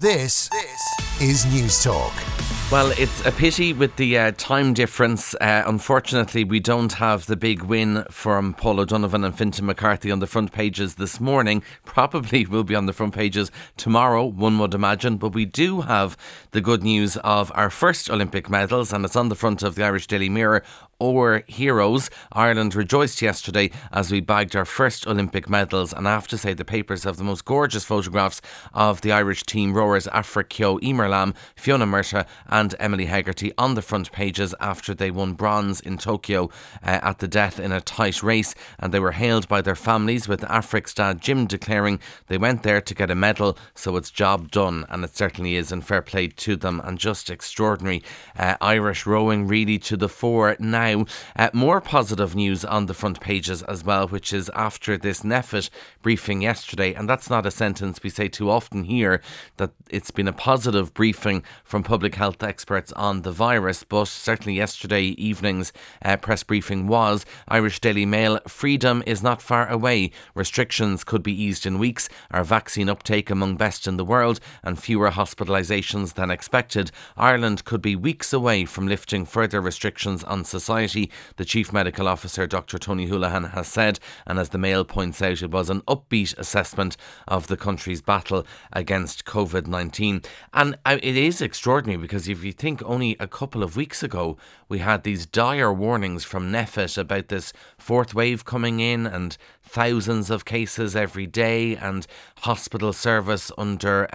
This is News Talk. Well, it's a pity with the time difference. Unfortunately, we don't have the big win from Paul O'Donovan and Fintan McCarthy on the front pages this morning. Probably will be on the front pages tomorrow, one would imagine. But we do have the good news of our first Olympic medals, and it's on the front of the Irish Daily Mirror. Our heroes. Ireland rejoiced yesterday as we bagged our first Olympic medals, and I have to say the papers have the most gorgeous photographs of the Irish team rowers Afra Keogh, Emer Lamb, Fiona Murtagh and Emily Hegarty on the front pages after they won bronze in Tokyo at the death in a tight race, and they were hailed by their families, with Afric's dad Jim declaring they went there to get a medal, so it's job done, and it certainly is, and fair play to them, and just extraordinary. Irish rowing really to the fore now. More positive news on the front pages as well, which is after this NPHET briefing yesterday, and that's not a sentence we say too often here, that it's been a positive briefing from public health experts on the virus, but certainly yesterday evening's press briefing was. Irish Daily Mail: freedom is not far away, restrictions could be eased in weeks, our vaccine uptake among best in the world and fewer hospitalisations than expected. Ireland could be weeks away from lifting further restrictions on society, the Chief Medical Officer Dr Tony Holohan has said, and as the Mail points out, it was an upbeat assessment of the country's battle against COVID-19. And it is extraordinary, because if you think only a couple of weeks ago we had these dire warnings from NPHET about this fourth wave coming in and thousands of cases every day and hospital service under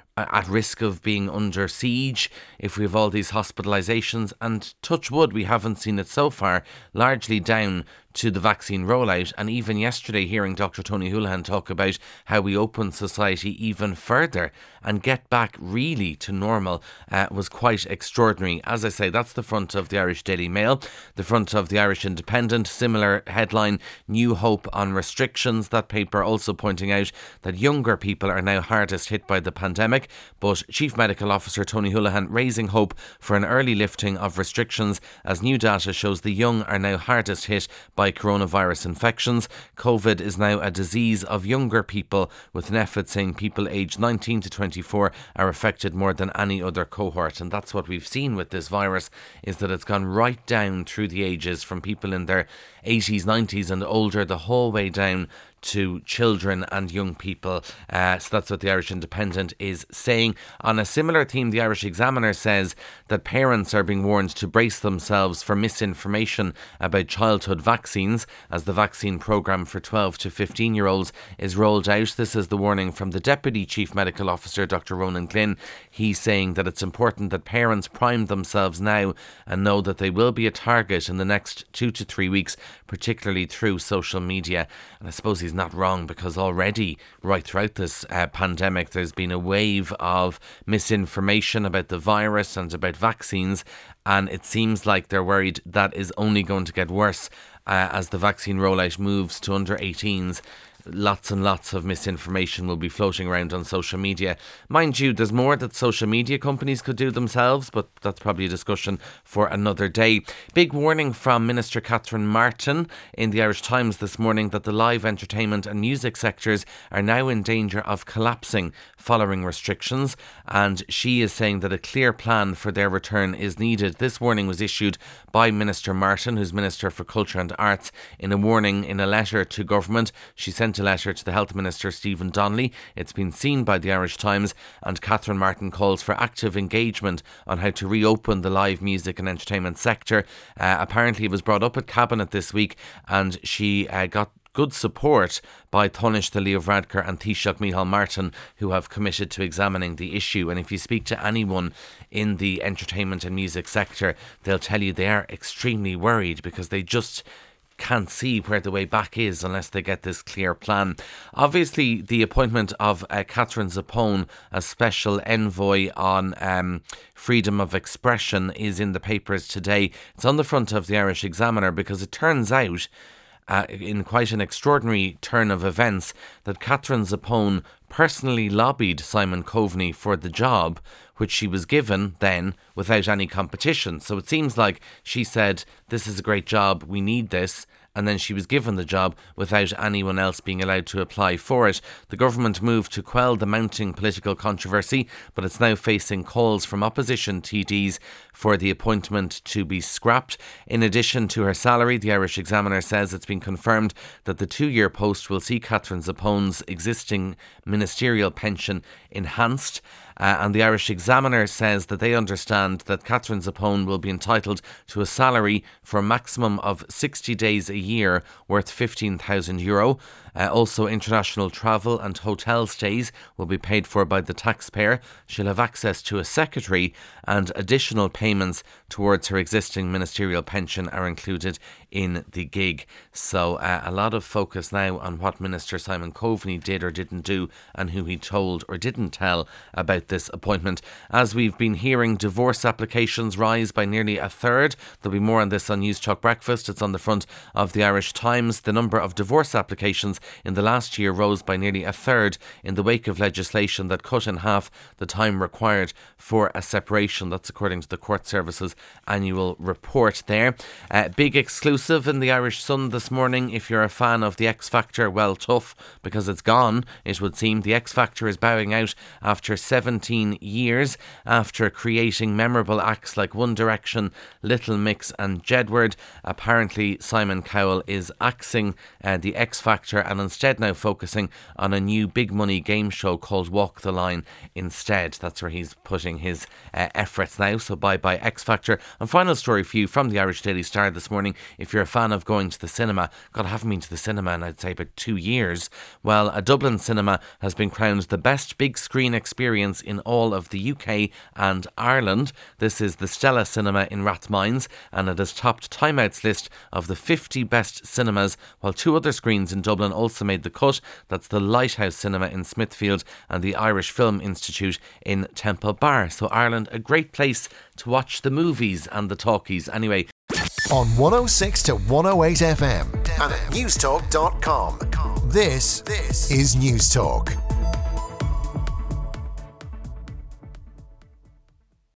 at risk of being under siege if we have all these hospitalisations, and touch wood, we haven't seen it so far, largely down to the vaccine rollout. And even yesterday, hearing Dr Tony Holohan talk about how we open society even further and get back really to normal was quite extraordinary. As I say, that's the front of the Irish Daily Mail. The front of the Irish Independent, similar headline: new hope on restrictions. That paper also pointing out that younger people are now hardest hit by the pandemic, but Chief Medical Officer Tony Holohan raising hope for an early lifting of restrictions, as new data shows the young are now hardest hit by coronavirus infections. COVID is now a disease of younger people, with NPHET saying people aged 19 to 24 are affected more than any other cohort. And that's what we've seen with this virus, is that it's gone right down through the ages, from people in their 80s, 90s and older, the whole way down to children and young people. So that's what the Irish Independent is saying. On a similar theme, the Irish Examiner says that parents are being warned to brace themselves for misinformation about childhood vaccines as the vaccine programme for 12 to 15-year-olds is rolled out. This is the warning from the Deputy Chief Medical Officer, Dr Ronan Glynn. He's saying that it's important that parents prime themselves now and know that they will be a target in the next 2 to 3 weeks, particularly through social media. And I suppose he's not wrong, because already right throughout this pandemic there's been a wave of misinformation about the virus and about vaccines, and it seems like they're worried that is only going to get worse as the vaccine rollout moves to under 18s. Lots and lots of misinformation will be floating around on social media. Mind you, there's more that social media companies could do themselves, but that's probably a discussion for another day. Big warning from Minister Catherine Martin in the Irish Times this morning that the live entertainment and music sectors are now in danger of collapsing following restrictions, and she is saying that a clear plan for their return is needed. This warning was issued by Minister Martin, who's Minister for Culture and Arts, in a warning in a letter to government. She sent a letter to the Health Minister Stephen Donnelly. It's been seen by the Irish Times, and Catherine Martin calls for active engagement on how to reopen the live music and entertainment sector. Apparently it was brought up at Cabinet this week, and she got good support by Tánaiste Leo Varadkar and Taoiseach Micheál Martin, who have committed to examining the issue. And if you speak to anyone in the entertainment and music sector, they'll tell you they are extremely worried, because they just can't see where the way back is unless they get this clear plan. Obviously, the appointment of Catherine Zappone as special envoy on freedom of expression is in the papers today. It's on the front of the Irish Examiner, because it turns out in quite an extraordinary turn of events that Catherine Zappone personally lobbied Simon Coveney for the job, which she was given then without any competition. So it seems like she said, this is a great job, we need this, and then she was given the job without anyone else being allowed to apply for it. The government moved to quell the mounting political controversy, but it's now facing calls from opposition TDs for the appointment to be scrapped. In addition to her salary, the Irish Examiner says it's been confirmed that the 2-year post will see Catherine Zappone's existing ministerial pension enhanced. And the Irish Examiner says that they understand that Catherine Zappone will be entitled to a salary for a maximum of 60 days a year worth €15,000. Also, international travel and hotel stays will be paid for by the taxpayer. She'll have access to a secretary, and additional payments towards her existing ministerial pension are included in the gig. So a lot of focus now on what Minister Simon Coveney did or didn't do, and who he told or didn't tell about this appointment. As we've been hearing, divorce applications rise by nearly a third. There'll be more on this on News Talk Breakfast. It's on the front of the Irish Times. The number of divorce applications in the last year rose by nearly a third in the wake of legislation that cut in half the time required for a separation. That's according to the Court Service's annual report there. Big exclusive in the Irish Sun this morning. If you're a fan of the X Factor, well, tough, because it's gone, it would seem. The X Factor is bowing out after 17 years, after creating memorable acts like One Direction, Little Mix and Jedward. Apparently Simon Cowell is axing the X Factor and instead now focusing on a new big money game show called Walk the Line instead. That's where he's putting his efforts now. So bye bye X Factor. And final story for you from the Irish Daily Star this morning. If you're a fan of going to the cinema, God, I haven't been to the cinema in I'd say about 2 years. Well, a Dublin cinema has been crowned the best big screen experience in all of the UK and Ireland. This is the Stella Cinema in Rathmines, and it has topped Time Out's list of the 50 best cinemas, while 2 other screens in Dublin also made the cut. That's the Lighthouse Cinema in Smithfield and the Irish Film Institute in Temple Bar. So Ireland, a great place to watch the movies and the talkies. Anyway, on 106 to 108 FM and at newstalk.com. This is News Talk.